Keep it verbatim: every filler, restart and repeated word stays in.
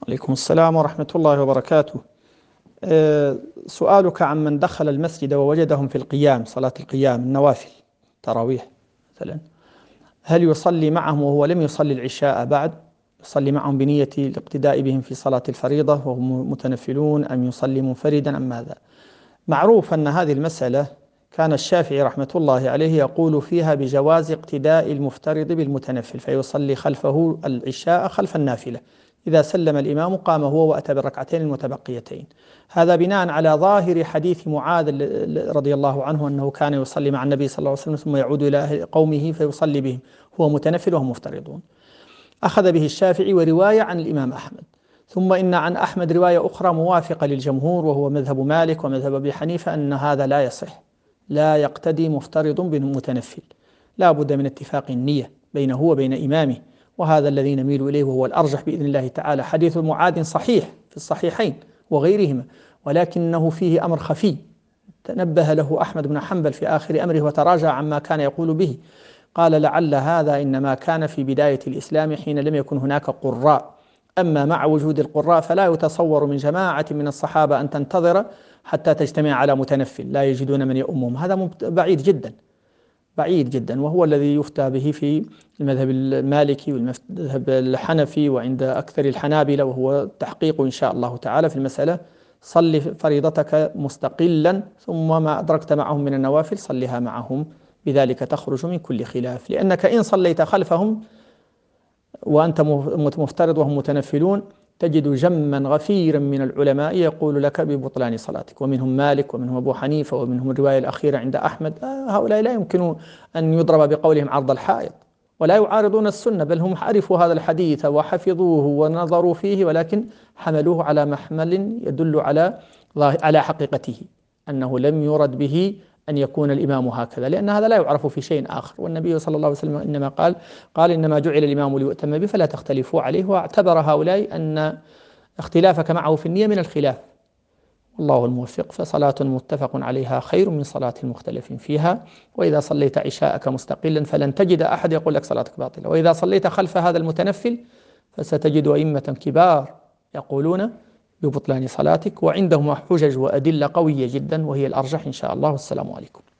عليكم السلام ورحمة الله وبركاته. أه، سؤالك عن من دخل المسجد ووجدهم في القيام، صلاة القيام النوافل، تراويح مثلا، هل يصلي معهم وهو لم يصلي العشاء بعد؟ يصلي معهم بنية الاقتداء بهم في صلاة الفريضة وهم متنفلون، أم يصلي منفردا، أم ماذا؟ معروف أن هذه المسألة كان الشافعي رحمة الله عليه يقول فيها بجواز اقتداء المفترض بالمتنفل، فيصلي خلفه العشاء خلف النافلة، إذا سلم الإمام قام هو وأتى بالركعتين المتبقيتين. هذا بناء على ظاهر حديث معاذ رضي الله عنه أنه كان يصلي مع النبي صلى الله عليه وسلم ثم يعود إلى قومه فيصلي بهم، هو متنفل وهم مفترضون. أخذ به الشافعي ورواية عن الإمام أحمد. ثم إن عن أحمد رواية أخرى موافقة للجمهور وهو مذهب مالك ومذهب أبي حنيفة أن هذا لا يصح، لا يقتدي مفترض بالمتنفل، لا بد من اتفاق النية بينه وبين إمامه، وهذا الذي نميل إليه وهو الأرجح بإذن الله تعالى. حديث معاذ صحيح في الصحيحين وغيرهما، ولكنه فيه أمر خفي تنبه له أحمد بن حنبل في آخر أمره وتراجع عما كان يقول به. قال لعل هذا إنما كان في بداية الإسلام حين لم يكن هناك قراء، أما مع وجود القراء فلا يتصور من جماعة من الصحابة أن تنتظر حتى تجتمع على متنفل لا يجدون من يؤمهم، هذا بعيد جدا، بعيد جدا، وهو الذي يفتى به في المذهب المالكي والمذهب الحنفي وعند أكثر الحنابلة، وهو التحقيق إن شاء الله تعالى في المسألة. صل فريضتك مستقلا، ثم ما أدركت معهم من النوافل صلها معهم، بذلك تخرج من كل خلاف. لأنك إن صليت خلفهم وأنت مفترض وهم متنفلون تجد جما غفيرا من العلماء يقول لك ببطلان صلاتك، ومنهم مالك ومنهم أبو حنيفة ومنهم الرواية الأخيرة عند أحمد. هؤلاء لا يمكن أن يضرب بقولهم عرض الحائط، ولا يعارضون السنة، بل هم عرفوا هذا الحديث وحفظوه ونظروا فيه، ولكن حملوه على محمل يدل على على حقيقته، أنه لم يرد به أن يكون الإمام هكذا، لأن هذا لا يعرف في شيء آخر. والنبي صلى الله عليه وسلم إنما قال قال إنما جعل الإمام ليؤتم به فلا تختلفوا عليه، واعتبر هؤلاء أن اختلافك معه في النية من الخلاف. الله الموفق. فصلاة متفق عليها خير من صلاة مختلف فيها. وإذا صليت عشاءك مستقلا فلن تجد أحد يقول لك صلاتك باطلة، وإذا صليت خلف هذا المتنفل فستجد أئمة كبار يقولون ببطلان صلاتك، وعندهم حجج وأدلة قوية جدا وهي الأرجح إن شاء الله. والسلام عليكم.